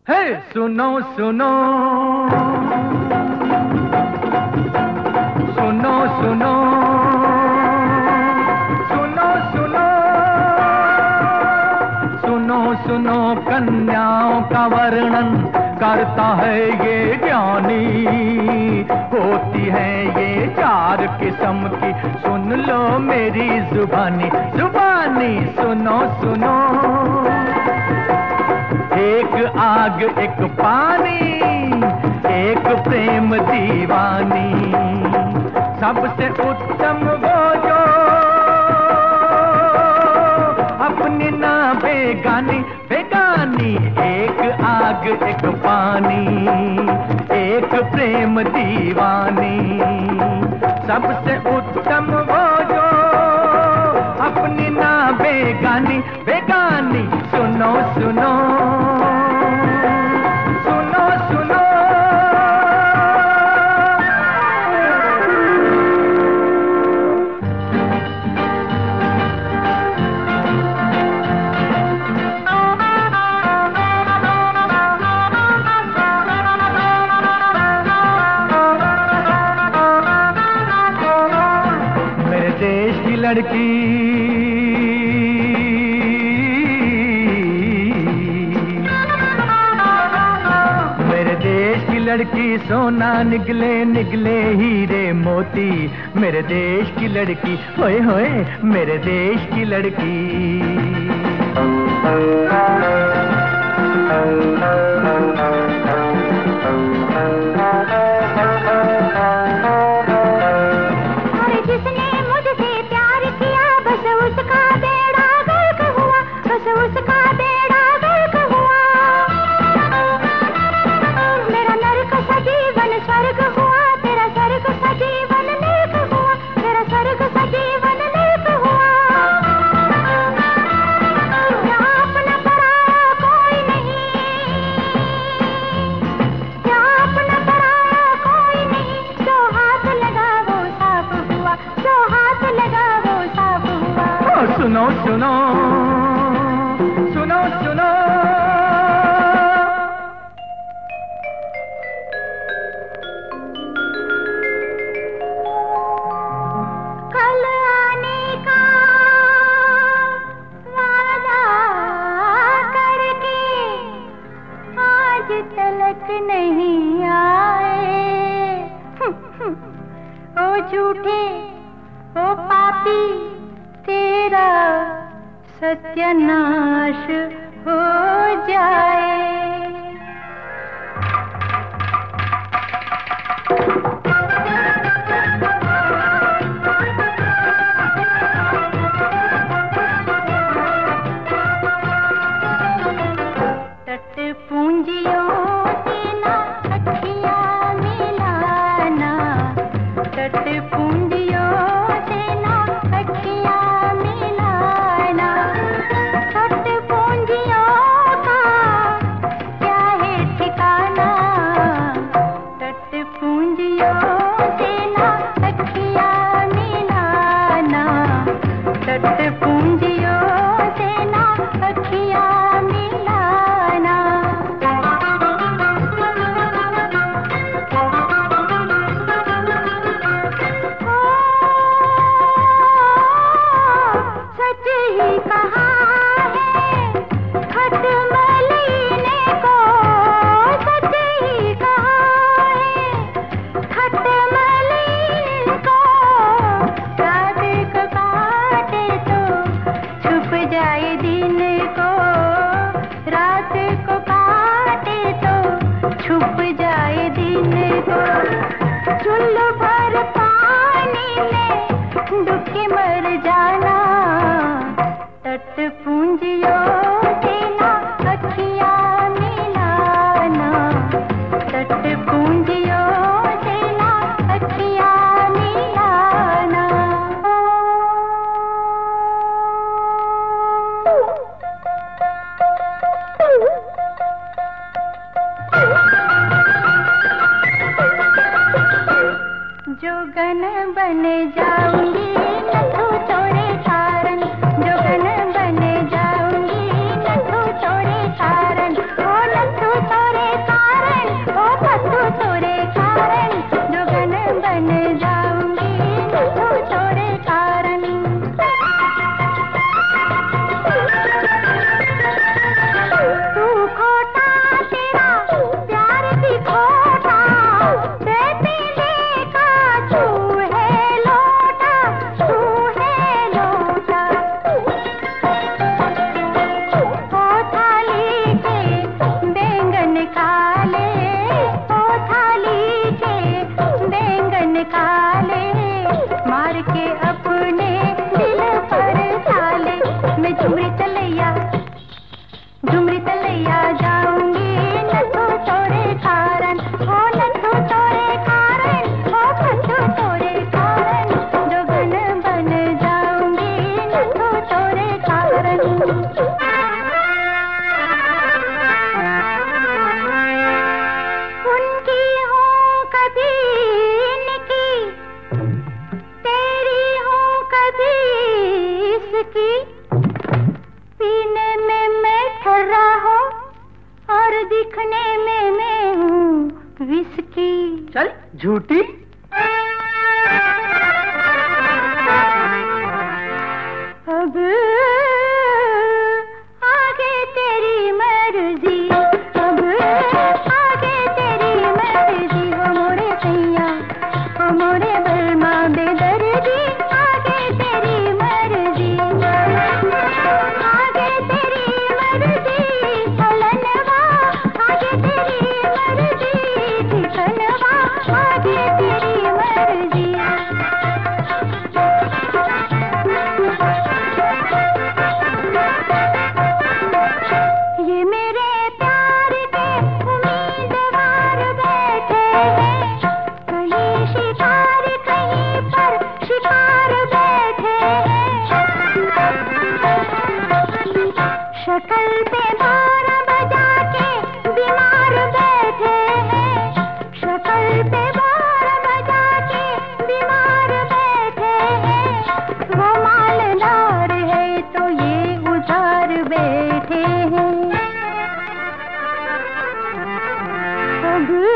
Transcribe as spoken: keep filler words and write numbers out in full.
हे सुनो सुनो सुनो सुनो सुनो सुनो सुनो सुनो कन्याओं का वर्णन करता है ये ज्ञानी। होती है ये चार किस्म की, सुन लो मेरी जुबानी जुबानी। सुनो सुनो, एक आग एक पानी, एक प्रेम दीवानी। सबसे उत्तम वो जो अपनी ना बेगानी बेगानी। एक आग एक पानी, एक प्रेम दीवानी। सबसे उत्तम वो जो अपनी ना बेगानी बेगानी। सुनो सुनो सुनो सुनो। मेरे देश की लड़की लड़की सोना निकले निकले हीरे मोती। मेरे देश की लड़की होए होए मेरे देश की लड़की। अरे जिसने मुझसे प्यार किया बस उसका बेड़ा गर्क हुआ, बस उसका बेड़ा गर्क हुआ। मेरा नरक सा जीवन स्वर्ग हुआ, तेरा स्वर्ग सा जीवन नरक हुआ, तेरा स्वर्ग सा जीवन नरक हुआ। यहाँ अपना पराया कोई नहीं, यहाँ अपना पराया कोई नहीं। जो हाथ लगा वो साफ हुआ, जो हाथ लगा वो साफ हुआ। ओ सुनो सुनो सुनो सुनो। कल आने का वादा करके आज तलक नहीं आए। ओ झूठे ओ पापी तेरा सत्यानाश हो जाए। तट पूंजियों से ना अखियां मिलाना, तट पूंजियों से ना अखियां मिलाना। तट पूंजियों का क्या है ठिकाना, तट पूंजियों से ना अखियां मिलाना। तट पूंजियों से ना अखियां मिलाना। सच ही कहा है खत मलीने को, सच ही कहा है खत मलीने को। रात को काटे तो छुप जाए दिन को, रात को काटे तो छुप जाए दिन को। चुल्लू भर पानी में डूब के मर जाना। तट पूंजियों से ना अखियां मिलाना, तट पूंजियों से ना अखियां मिलाना। जोगन बन जाऊंगी नथु तोड़े कारण, जोगन बन जाऊंगी नथु तोड़े कारण। ओ नथु विस्की। चल झूठी। अब आगे तेरी मर्जी, अब आगे तेरी मर्जी। हो मोरे सैया, हो मोरे बलमा बेदर्दी, आगे तेरी मर्जी, आगे तेरी मर्जी। चलनवा आगे तेरी मर्जी, ठिठनवा आगे तेरी मर्जी। ये मेरे प्यार के उम्मीदवार बैठे हैं, कहीं शिकार कहीं पर शिकार बैठे हैं। शक्ल पे बार बजा के बीमार बैठे हैं, शक्ल पे बार बजा के बीमार बैठे हैं। वो मालदार है तो ये उधार बैठे हैं। अब